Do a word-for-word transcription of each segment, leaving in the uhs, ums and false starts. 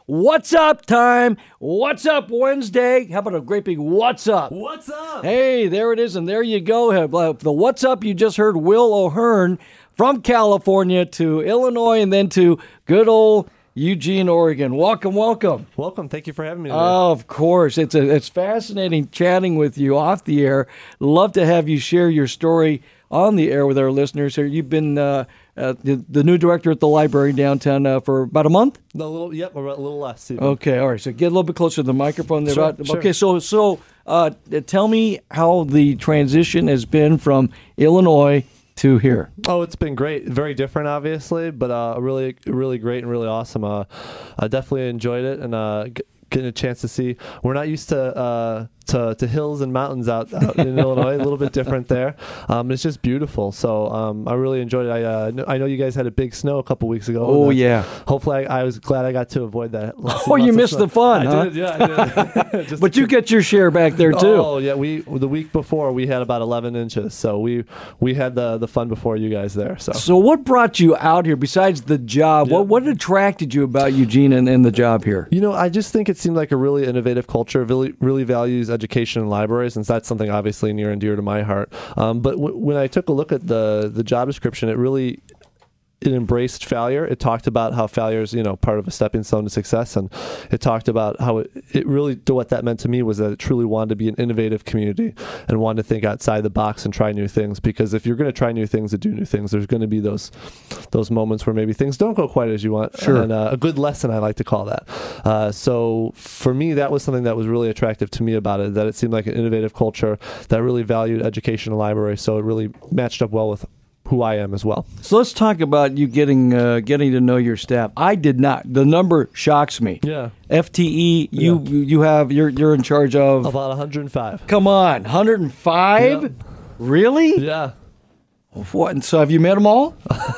what's up time. What's up Wednesday? How about a great big what's up? What's up? Hey, there it is, and there you go. The what's up, you just heard Will O'Hearn from California to Illinois and then to good old Eugene, Oregon. Welcome, welcome. Welcome. Thank you for having me today. Oh, of course. It's a, it's fascinating chatting with you off the air. Love to have you share your story on the air with our listeners here. You've been uh, uh, the, the new director at the library downtown uh, for about a month? A little, yep, a little less. Even. Okay, all right. So get a little bit closer to the microphone there. Sure, about, sure. Okay, so so uh, tell me how the transition has been from Illinois to here. Oh, it's been great. Very different, obviously, but uh, really, really great and really awesome. Uh, I definitely enjoyed it, and uh, g- getting a chance to see. We're not used to uh, to, to hills and mountains out, out in Illinois. A little bit different there. Um, it's just beautiful. So um, I really enjoyed it. I uh, kn- I know you guys had a big snow a couple weeks ago. Oh and, uh, yeah. Hopefully, I, I was glad I got to avoid that. Oh, you missed the fun, I huh? did, yeah, I did. Just But you get your share back there too. Oh yeah, we the week before we had about eleven inches, so we we had the the fun before you guys there. So So what brought you out here besides the job? Yeah. What what attracted you about Eugene and, and the job here? you know, I just think it seemed like a really innovative culture. Really really values education and libraries, and that's something obviously near and dear to my heart. Um, but w- when I took a look at the the job description, it really it embraced failure. It talked about how failure is, you know, part of a stepping stone to success. And it talked about how it, it really, what that meant to me was that it truly wanted to be an innovative community and wanted to think outside the box and try new things. Because if you're going to try new things and do new things, there's going to be those those moments where maybe things don't go quite as you want. Sure. And uh, a good lesson, I like to call that. Uh, so for me, that was something that was really attractive to me about it, that it seemed like an innovative culture that really valued education and library. So it really matched up well with who I am as well. So let's talk about you getting uh, getting to know your staff. I did not. The number shocks me. Yeah. F T E, you Yeah. you have you're you're in charge of About one hundred five. Come on, one hundred five? Yep. Really? Yeah. What? And so have you met them all?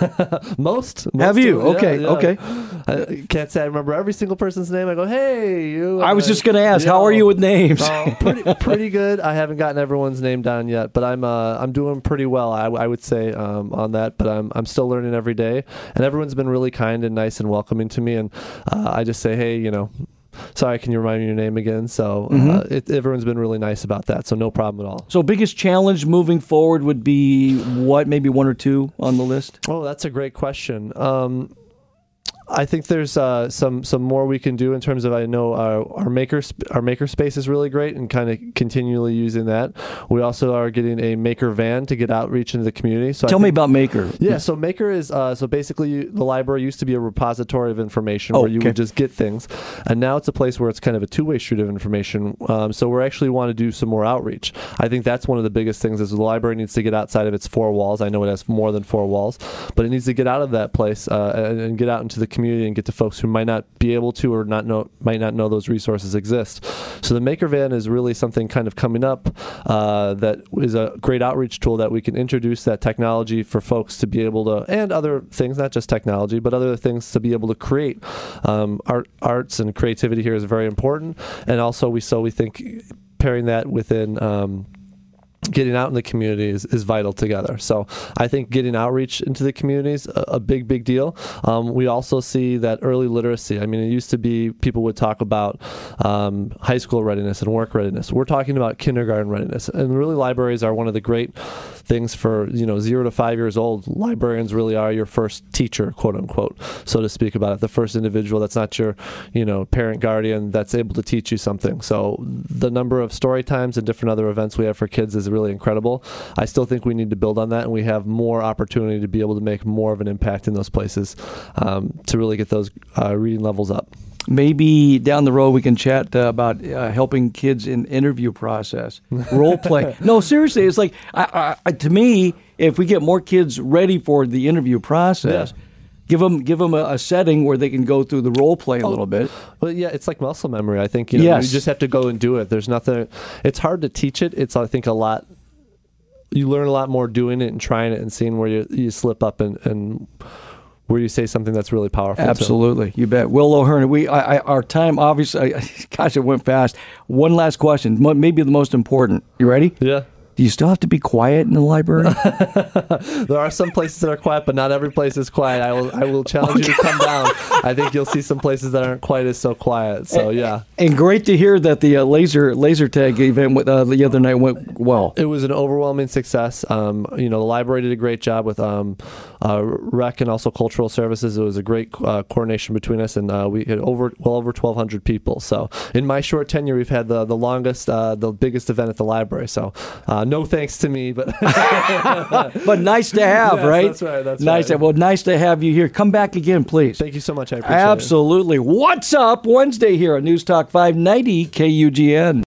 Most, most Have you? of them, Okay, yeah, yeah. okay. I can't say I remember every single person's name. I go, hey, you. I was uh, just going to ask, yeah. how are you with names? Oh, pretty, pretty good. I haven't gotten everyone's name down yet, but I'm, uh, I'm doing pretty well. I, I would say um, on that, but I'm, I'm still learning every day, and everyone's been really kind and nice and welcoming to me. And uh, I just say, hey, you know, sorry, can you remind me your name again? So uh, Mhm. it, everyone's been really nice about that, so no problem at all. So biggest challenge moving forward would be what? Maybe one or two on the list? Oh, that's a great question. Um, I think there's uh, some some more we can do in terms of, I know our our maker sp- our maker space is really great and kind of continually using that. We also are getting a maker van to get outreach into the community. So I Tell me think- about Maker. Yeah, so Maker is uh, so basically you, the library used to be a repository of information Oh, where you okay. would just get things, and now it's a place where it's kind of a two-way street of information. Um, so we actually want to do some more outreach. I think that's one of the biggest things is the library needs to get outside of its four walls. I know it has more than four walls, but it needs to get out of that place uh, and, and get out into the community and get to folks who might not be able to or not know might not know those resources exist. So the Maker Van is really something kind of coming up uh, that is a great outreach tool that we can introduce that technology for folks to be able to, and other things, not just technology, but other things to be able to create. Um, art, arts and creativity here is very important, and also we so we think pairing that within. Um, Getting out in the community is, is vital together. So I think getting outreach into the community is a, a big, big deal. Um, we also see that early literacy. I mean, it used to be people would talk about um, high school readiness and work readiness. We're talking about kindergarten readiness. And really libraries are one of the great things for, you know, zero to five years old. Librarians really are your first teacher, quote unquote, so to speak about it. The first individual that's not your, you know, parent guardian that's able to teach you something. So the number of story times and different other events we have for kids is really incredible. I still think we need to build on that, and we have more opportunity to be able to make more of an impact in those places um, to really get those uh, reading levels up. Maybe down the road we can chat uh, about uh, helping kids in interview process, role play. No, seriously, it's like I, I, to me, if we get more kids ready for the interview process, Yeah. give them give them a, a setting where they can go through the role play a Oh. little bit. Well, yeah, it's like muscle memory. I think you know, Yes. you just have to go and do it. There's nothing. It's hard to teach it. It's I think a lot. You learn a lot more doing it and trying it and seeing where you you slip up and, and where you say something that's really powerful. Absolutely, you bet. Will O'Hearn, we I, I, our time obviously. Gosh, it went fast. One last question, mo- maybe the most important. You ready? Too. Yeah. Do you still have to be quiet in the library? There are some places that are quiet, but not every place is quiet. I will I will challenge you to come down. I think you'll see some places that aren't quite as so quiet. So yeah. And great to hear that the uh, laser laser tag event with, uh, the other night went well. It was an overwhelming success. Um, you know, the library did a great job with um, uh, rec and also cultural services. It was a great uh, coordination between us, and uh, we had over well over twelve hundred people. So in my short tenure, we've had the the longest, uh, the biggest event at the library. So uh, no thanks to me, but but nice to have, yes, right? That's right. That's nice. right. Well, nice to have you here. Come back again, please. Thank you so much. I appreciate Absolutely. it. What's up Wednesday here on News Talk five ninety K U G N.